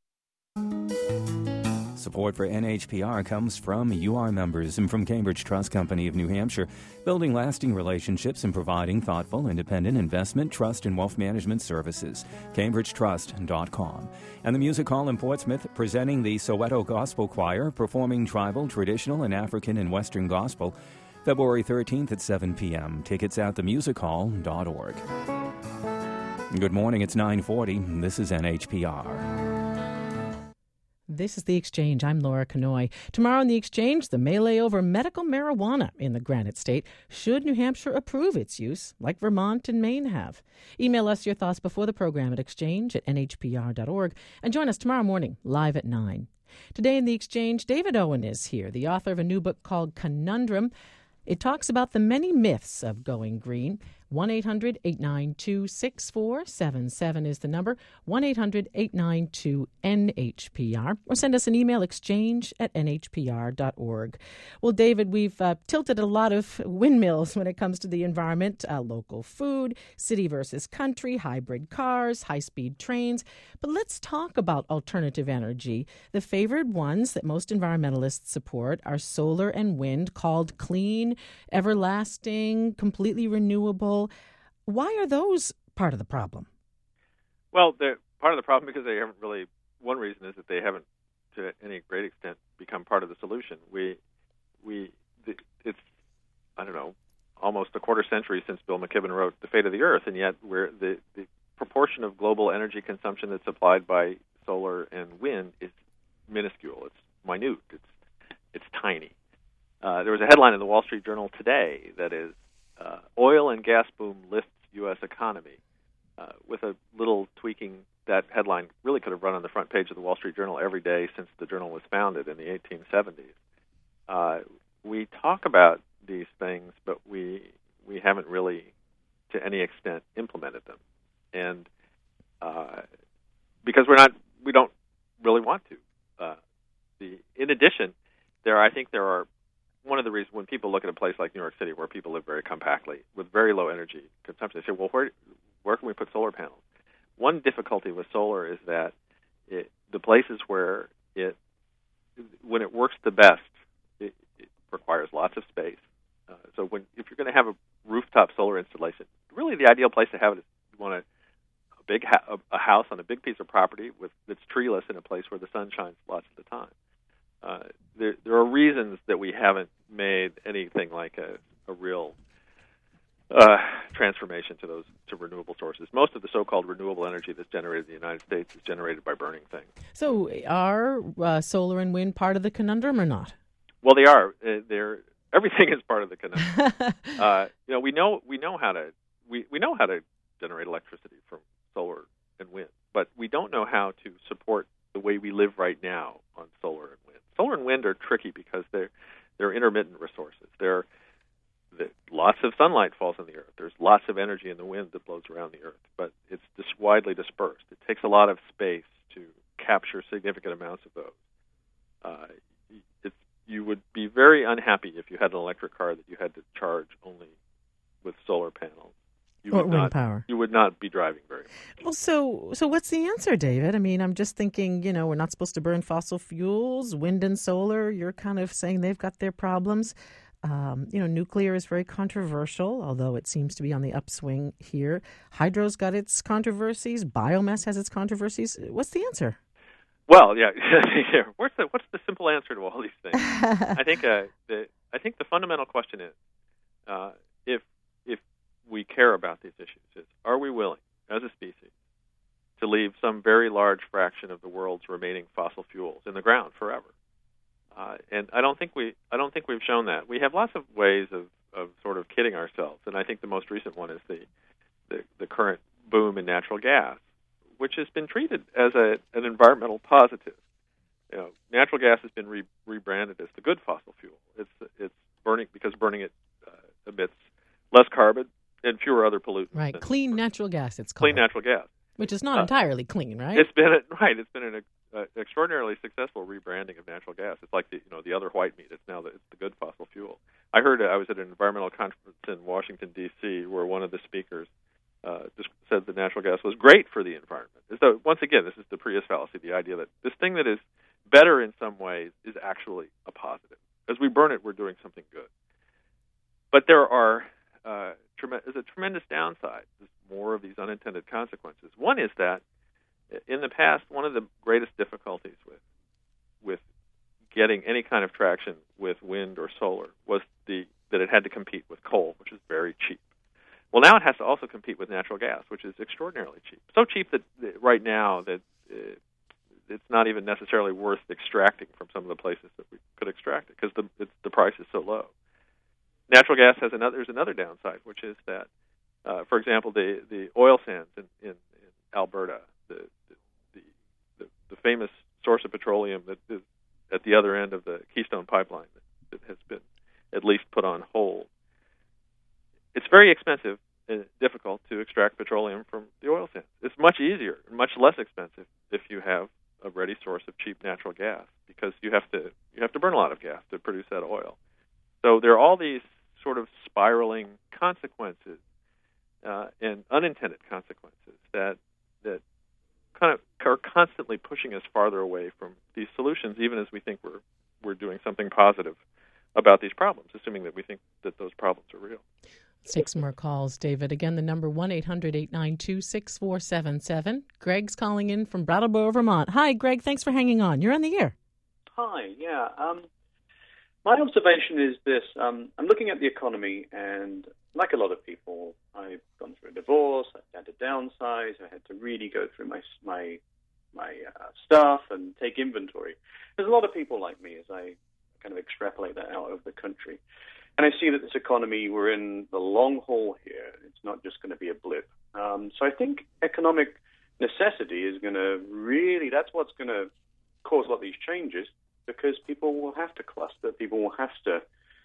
Support for N H P R comes from U R members and from Cambridge Trust Company of New Hampshire, building lasting relationships and providing thoughtful, independent investment, trust, and wealth management services. Cambridge Trust dot com. And the Music Hall in Portsmouth, presenting the Soweto Gospel Choir, performing tribal, traditional, and African and Western gospel, February thirteenth at seven p.m. Tickets at the music hall dot org. Good morning, it's nine forty. This is N H P R. This is The Exchange. I'm Laura Kanoy. Tomorrow in The Exchange, the melee over medical marijuana in the Granite State. Should New Hampshire approve its use, like Vermont and Maine have? Email us your thoughts before the program at exchange at n h p r dot org and join us tomorrow morning, live at nine. Today in The Exchange, David Owen is here, the author of a new book called Conundrum. It talks about the many myths of going green. one eight hundred eight nine two six four seven seven is the number, one eight hundred eight nine two N H P R, or send us an email, exchange at n h p r dot org. Well, David, we've uh, tilted a lot of windmills when it comes to the environment, uh, local food, city versus country, hybrid cars, high-speed trains. But let's talk about alternative energy. The favored ones that most environmentalists support are solar and wind, called clean, everlasting, completely renewable. Why are those part of the problem? Well, they're part of the problem because they haven't really, one reason is that they haven't, to any great extent, become part of the solution. We, we, it's, I don't know, almost a quarter century since Bill McKibben wrote The Fate of the Earth, and yet we're, the, the proportion of global energy consumption that's supplied by solar and wind is minuscule. It's minute. It's it's tiny. Uh, there was a headline in the Wall Street Journal today that is, uh, oil and gas boom lifts U S economy. Uh, with a little tweaking, that headline really could have run on the front page of the Wall Street Journal every day since the journal was founded in the eighteen seventies. Uh, we talk about these things, but we we haven't really, to any extent, implemented them, and uh, because we're not, we don't really want to. Uh, the in addition, there I think there are one of the reasons when people look at a place like New York City, where people live very compactly with very low energy consumption, they say, well, where where can we put solar panels? One difficulty with solar is that it, the places where it, when it works the best, it, it requires lots of space. Uh, so when if you're going to have a rooftop solar installation, really the ideal place to have it is you want a, a big ha- a, a house on a big piece of property with that's treeless in a place where the sun shines lots of the time. Uh, there, there are reasons that we haven't made anything like a, a real uh, transformation to those to renewable sources. Most of the so-called renewable energy that's generated in the United States is generated by burning things. So, are uh, solar and wind part of the conundrum or not? Well, they are. Uh, they're everything is part of the conundrum. uh, you know, we know we know how to we, we know how to generate electricity from solar and wind, but we don't know how to support the way we live right now on solar and wind. Solar and wind are tricky because they're they're intermittent resources. They're the, lots of sunlight falls on the earth. There's lots of energy in the wind that blows around the earth, but it's just widely dispersed. It takes a lot of space to capture significant amounts of those. Uh, it's, you would be very unhappy if you had an electric car that you had to charge only with solar panels. You or would wind not, power. You would not be driving very much. Well, so so what's the answer, David? I mean, I'm just thinking, you know, we're not supposed to burn fossil fuels, wind and solar. You're kind of saying they've got their problems. Um, you know, nuclear is very controversial, although it seems to be on the upswing here. Hydro's got its controversies. Biomass has its controversies. What's the answer? Well, yeah. what's the what's the simple answer to all these things? I think uh, the I think the fundamental question is uh, if if we care about these issues is, are we willing, as a species, to leave some very large fraction of the world's remaining fossil fuels in the ground forever? Uh, and I don't think we I don't think we've shown that. We have lots of ways of, of sort of kidding ourselves, and I think the most recent one is the the, the current boom in natural gas, which has been treated as a, an environmental positive. You know, natural gas has been re- rebranded as the good fossil fuel. It's it's burning because burning it uh, emits less carbon and fewer other pollutants. Right, clean natural gas. It's called clean natural gas, which is not uh, entirely clean, right? It's been a, right. It's been an uh, extraordinarily successful rebranding of natural gas. It's like the you know the other white meat. It's now the, it's the good fossil fuel. I heard uh, I was at an environmental conference in Washington D C where one of the speakers uh, just said that natural gas was great for the environment. So once again, this is the Prius fallacy: the idea that this thing that is better in some ways is actually a positive. As we burn it, we're doing something good. But there are uh, trem- there's a tremendous downside. There's more of these unintended consequences. One is that in the past, one of the greatest difficulties with with getting any kind of traction with wind or solar was the that it had to compete with coal, which is very cheap. Well, now it has to also compete with natural gas, which is extraordinarily cheap. So cheap that, that right now that uh, it's not even necessarily worth extracting from some of the places that we could extract it because the it's, the price is so low. Natural gas has another. There's another downside, which is that, uh, for example, the the oil sands in, in, in Alberta, the the, the the famous source of petroleum that is at the other end of the Keystone Pipeline that, that has been at least put on hold. It's very expensive and difficult to extract petroleum from the oil sands. It's much easier and much less expensive if you have a ready source of cheap natural gas because you have to you have to burn a lot of gas to produce that oil. So there are all these sort of spiraling consequences uh, and unintended consequences that that kind of are constantly pushing us farther away from these solutions, even as we think we're we're doing something positive about these problems, assuming that we think that those problems are real. Let's take some more calls, David. Again, the number one eight hundred eight nine two six four seven seven. Greg's calling in from Brattleboro, Vermont. Hi, Greg. Thanks for hanging on. You're on the air. Hi. Yeah. Um, my observation is this. Um, I'm looking at the economy, and like a lot of people, I've gone through a divorce. I've had to downsize. I had to really go through my my my uh, stuff and take inventory. There's a lot of people like me as I kind of extrapolate that out over the country. And I see that this economy, we're in the long haul here. It's not just going to be a blip. Um, so I think economic necessity is going to really, that's what's going to cause a lot of these changes, because people will have to cluster, people will have to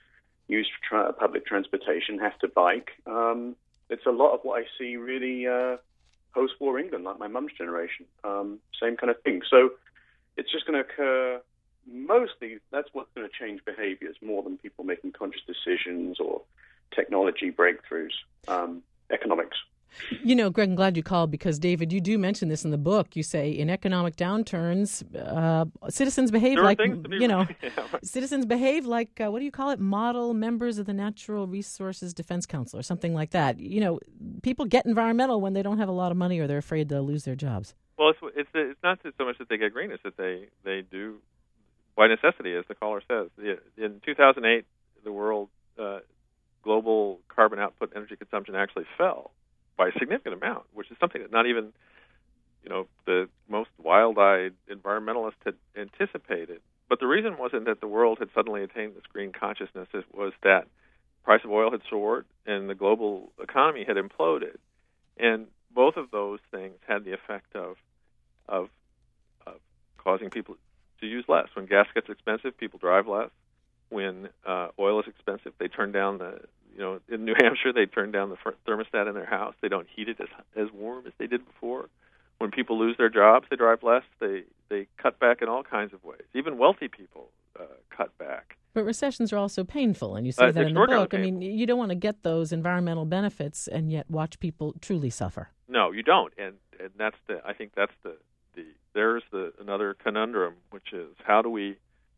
use tra- public transportation, have to bike. Um, it's a lot of what I see really uh, post-war England, like my mum's generation. Um, same kind of thing. So it's just going to occur. Mostly, that's what's going to change behaviors more than people making conscious decisions or technology breakthroughs. Um, economics. You know, Greg, I'm glad you called, because, David, you do mention this in the book. You say in economic downturns, uh, citizens behave there like, be, you know, yeah. citizens behave like, uh, what do you call it, model members of the Natural Resources Defense Council or something like that. You know, people get environmental when they don't have a lot of money or they're afraid they'll lose their jobs. Well, it's it's, it's not so much that they get green, it's that they, they do by necessity, as the caller says. In two thousand eight, the world uh, global carbon output energy consumption actually fell by a significant amount, which is something that not even, you know, the most wild-eyed environmentalists had anticipated. But the reason wasn't that the world had suddenly attained this green consciousness. It was that the price of oil had soared and the global economy had imploded. And both of those things had the effect of of, of causing people to use less. When gas gets expensive, people drive less. When uh, oil is expensive, they turn down the, you know, in New Hampshire, they turn down the thermostat in their house. They don't heat it as as warm as they did before. When people lose their jobs, they drive less. They they cut back in all kinds of ways. Even wealthy people uh, cut back. But recessions are also painful, and you say uh, that in the book. Painful. I mean, you don't want to get those environmental benefits and yet watch people truly suffer. No, you don't, and and that's the. I think that's the the. There's the another conundrum, which is how do we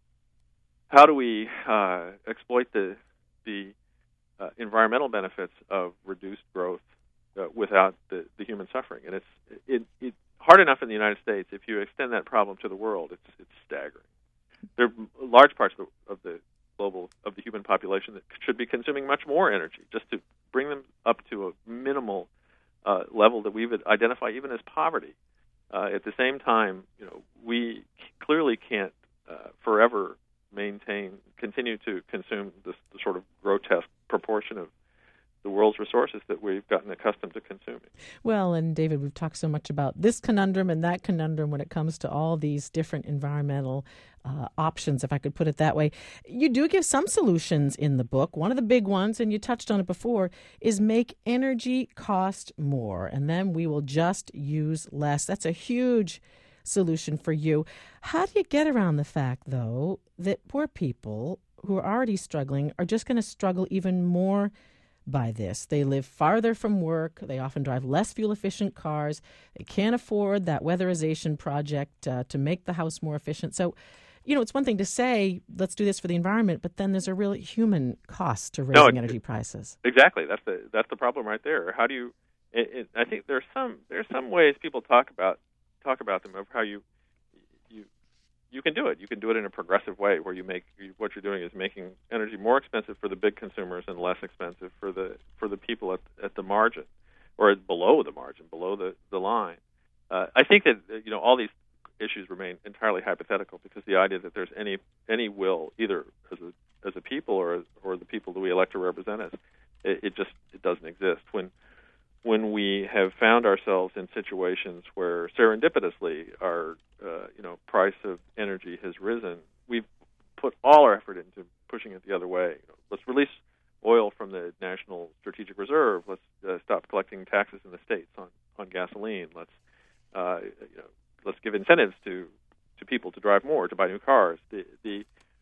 how do we uh, exploit the the uh, environmental benefits of reduced growth uh, without the, the human suffering? And it's it, it hard enough in the United States. If you extend that problem to the world, it's it's staggering. There are large parts of the, of the global of the human population that should be consuming much more energy, just to bring them up to a minimal uh, level that we would identify even as poverty. Uh, at the same time, you know, we clearly can't uh, forever maintain, continue to consume this, the sort of grotesque proportion of the world's resources that we've gotten accustomed to consuming. Well, and David, we've talked so much about this conundrum and that conundrum when it comes to all these different environmental uh, options, if I could put it that way. You do give some solutions in the book. One of the big ones, and you touched on it before, is make energy cost more, and then we will just use less. That's a huge solution for you. How do you get around the fact, though, that poor people who are already struggling are just going to struggle even more by this? They live farther from work. They often drive less fuel-efficient cars. They can't afford that weatherization project uh, to make the house more efficient. So, you know, it's one thing to say, let's do this for the environment, but then there's a real human cost to raising no, it, energy prices. Exactly. That's the that's the problem right there. How do you? It, it, I think there's some there's some ways people talk about talk about them of how you you you can do it. You can do it in a progressive way where you make what you're doing is making energy more expensive for the big consumers and less expensive for the for the people at at the margin or below the margin, below the the line. Uh, I think that you know all these issues remain entirely hypothetical because the idea that there's any any will either as a as a people or or the people that we elect to represent us, it, it just it doesn't exist. When when we have found ourselves in situations where serendipitously our uh, you know price of energy has risen, we've put all our effort into pushing it the other way. You know, let's release oil from the National Strategic Reserve. Let's uh, stop collecting taxes in the states on, on gasoline. Let's uh, you know let's give incentives to, to people to drive more, to buy new cars. The the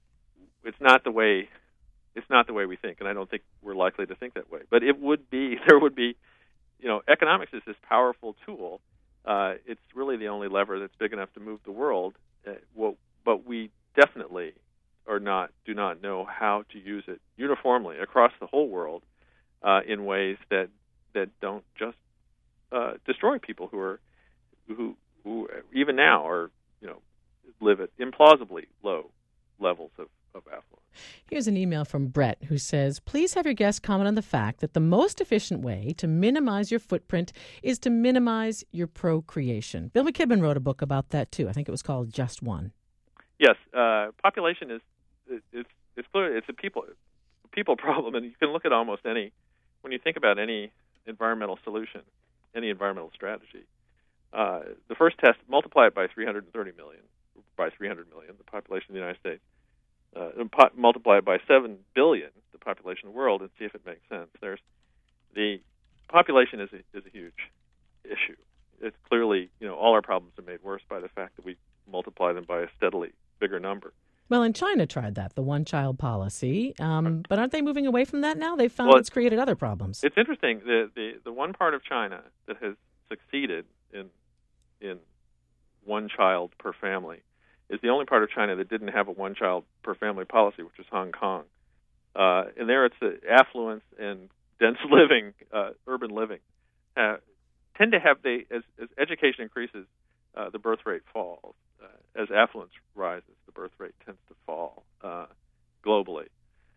it's not the way it's not the way we think, and I don't think we're likely to think that way. But it would be there would be. You know, economics is this powerful tool. Uh, it's really the only lever that's big enough to move the world. Uh, well, but we definitely are not do not know how to use it uniformly across the whole world uh, in ways that that don't just uh, destroy people who are who who even now are you know live at implausibly low levels of, of affluence. Here's an email from Brett who says, please have your guest comment on the fact that the most efficient way to minimize your footprint is to minimize your procreation. Bill McKibben wrote a book about that, too. I think it was called Just One. Yes, uh, population is it's it's clear it's a people people problem, and you can look at almost any when you think about any environmental solution, any environmental strategy. Uh, the first test, multiply it by three hundred thirty million, by three hundred million, the population of the United States. Uh, and po- multiply it by seven billion, the population of the world, and see if it makes sense. There's the population is a, is a huge issue. It's clearly, you know, all our problems are made worse by the fact that we multiply them by a steadily bigger number. Well, and China tried that, the one-child policy, um, but aren't they moving away from that now? They've found well, it's created other problems. It's interesting. The, the the one part of China that has succeeded in in one child per family is the only part of China that didn't have a one-child per family policy, which is Hong Kong. Uh, and there it's uh, affluence and dense living, uh, urban living, uh, tend to have, they as, as education increases, uh, the birth rate falls. Uh, as affluence rises, the birth rate tends to fall uh, globally.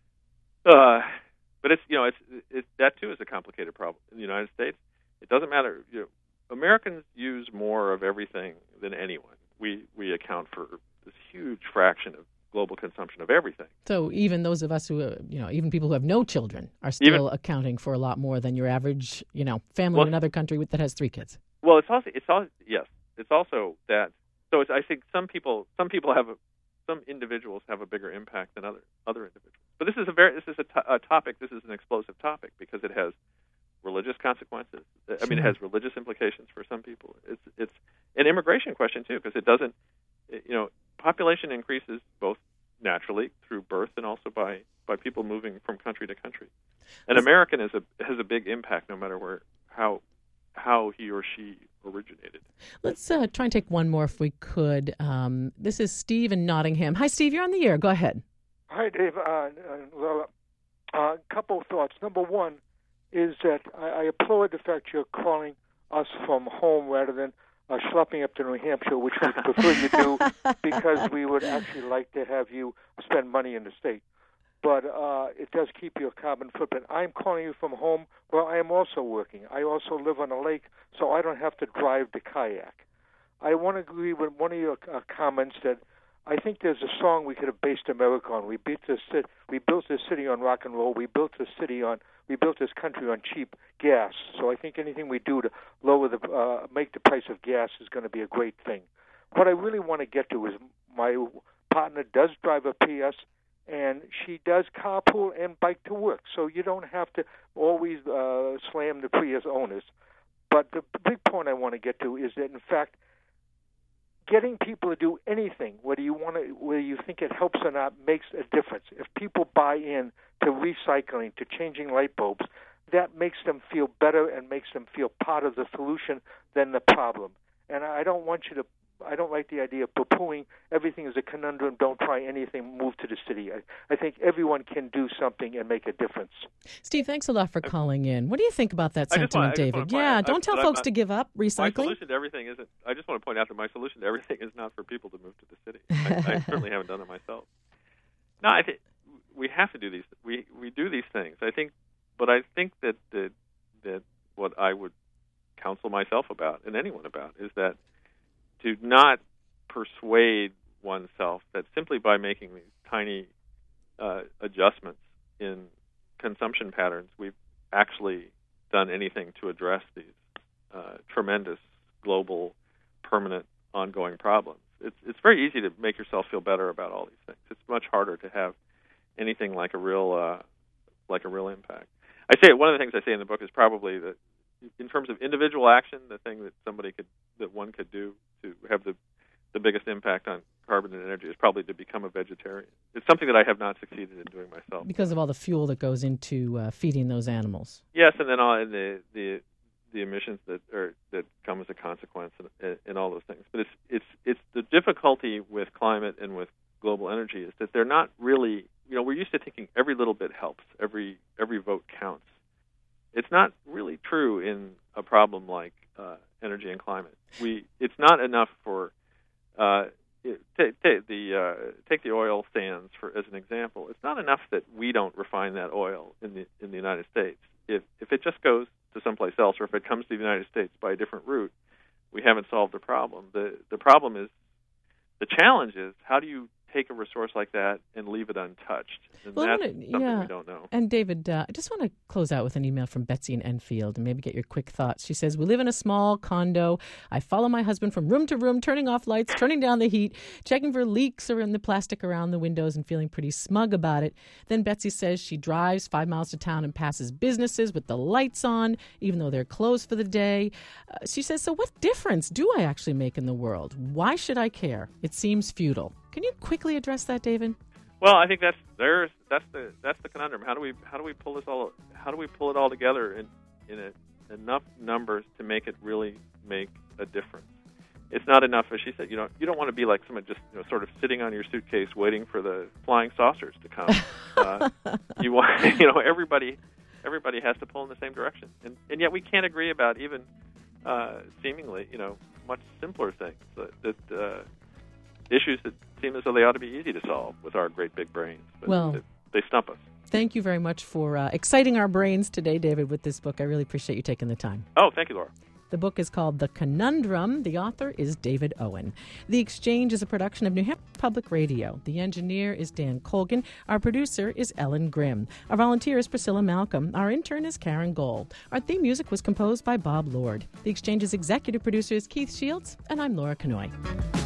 Uh, but it's, you know, it's, it's that too is a complicated problem. In the United States, it doesn't matter. You know, Americans use more of everything than anyone. We we account for this huge fraction of global consumption of everything. So even those of us who, uh, you know, even people who have no children are still even, accounting for a lot more than your average, you know, family well, in another country with, that has three kids. Well, it's also, it's also, yes, it's also that. So it's, I think some people, some people have, a, some individuals have a bigger impact than other other individuals. But this is a very, this is a, to, a topic. This is an explosive topic because it has religious consequences. I mean, it has religious implications for some people. It's it's an immigration question too, because it doesn't, you know, population increases both naturally through birth and also by, by people moving from country to country. An American is a has a big impact no matter where how how he or she originated. Let's uh, try and take one more if we could. Um, this is Steve in Nottingham. Hi, Steve. You're on the air. Go ahead. Hi, Dave. Uh, a uh, couple of thoughts. Number one is that I, I applaud the fact you're calling us from home rather than uh, schlepping up to New Hampshire, which we prefer you do, because we would actually like to have you spend money in the state. But uh, it does keep your carbon footprint. I'm calling you from home where I am also working. I also live on a lake, so I don't have to drive the kayak. I want to agree with one of your uh, comments that I think there's a song we could have based America on. We built this city, we built this city on rock and roll. We built this city on, we built this country on cheap gas. So I think anything we do to lower the, uh, make the price of gas is going to be a great thing. What I really want to get to is my partner does drive a Prius, and she does carpool and bike to work. So you don't have to always uh, slam the Prius owners. But the big point I want to get to is that, in fact, getting people to do anything, whether you want to, whether you think it helps or not, makes a difference. If people buy in to recycling, to changing light bulbs, that makes them feel better and makes them feel part of the solution than the problem. And I don't want you to, I don't like the idea of poo-pooing everything is a conundrum, don't try anything, move to the city. I, I think everyone can do something and make a difference. Steve, thanks a lot for calling in. What do you think about that I sentiment, want, David? Yeah, out, don't I, tell folks I, to give up recycling. My solution to everything isn't, I just want to point out that my solution to everything is not for people to move to the city. I, I certainly haven't done it myself. No, I think we have to do these, we, we do these things. I think, but I think that, the, that what I would counsel myself about, and anyone about, is that to not persuade oneself that simply by making these tiny uh, adjustments in consumption patterns, we've actually done anything to address these uh, tremendous global, permanent, ongoing problems. It's it's very easy to make yourself feel better about all these things. It's much harder to have anything like a real uh, like a real impact. I say one of the things I say in the book is probably that in terms of individual action, the thing that somebody could that one could do to have the the biggest impact on carbon and energy is probably to become a vegetarian. It's something that I have not succeeded in doing myself. Because of all the fuel that goes into uh, feeding those animals. Yes, and then all the the the emissions that are that come as a consequence, and, and all those things. But it's it's it's the difficulty with climate and with global energy is that they're not really. You know, we're used to thinking every little bit helps, every every vote counts. It's not really true in a problem like uh, energy and climate. We it's not enough for Uh, take, take the uh, take the oil sands for as an example. It's not enough that we don't refine that oil in the in the United States. If if it just goes to someplace else, or if it comes to the United States by a different route, we haven't solved the problem. The the problem is, the challenge is, how do you take a resource like that and leave it untouched? And well, that's wanna, something yeah. we don't know. And David, uh, I just want to close out with an email from Betsy in Enfield and maybe get your quick thoughts. She says, we live in a small condo. I follow my husband from room to room, turning off lights, turning down the heat, checking for leaks or in the plastic around the windows and feeling pretty smug about it. Then Betsy says she drives five miles to town and passes businesses with the lights on, even though they're closed for the day. Uh, she says, so what difference do I actually make in the world? Why should I care? It seems futile. Can you quickly address that, David? Well, I think that's there's that's the that's the conundrum. How do we how do we pull this all how do we pull it all together in in a, enough numbers to make it really make a difference? It's not enough, as she said. You don't you don't want to be like someone just you know sort of sitting on your suitcase waiting for the flying saucers to come. uh, you want you know everybody everybody has to pull in the same direction, and and yet we can't agree about even uh, seemingly you know much simpler things that. that uh, issues that seem as though they ought to be easy to solve with our great big brains. But well, they, they stump us. Thank you very much for uh, exciting our brains today, David, with this book. I really appreciate you taking the time. Oh, thank you, Laura. The book is called The Conundrum. The author is David Owen. The Exchange is a production of New Hampshire Public Radio. The engineer is Dan Colgan. Our producer is Ellen Grimm. Our volunteer is Priscilla Malcolm. Our intern is Karen Gold. Our theme music was composed by Bob Lord. The Exchange's executive producer is Keith Shields, and I'm Laura Kanoy.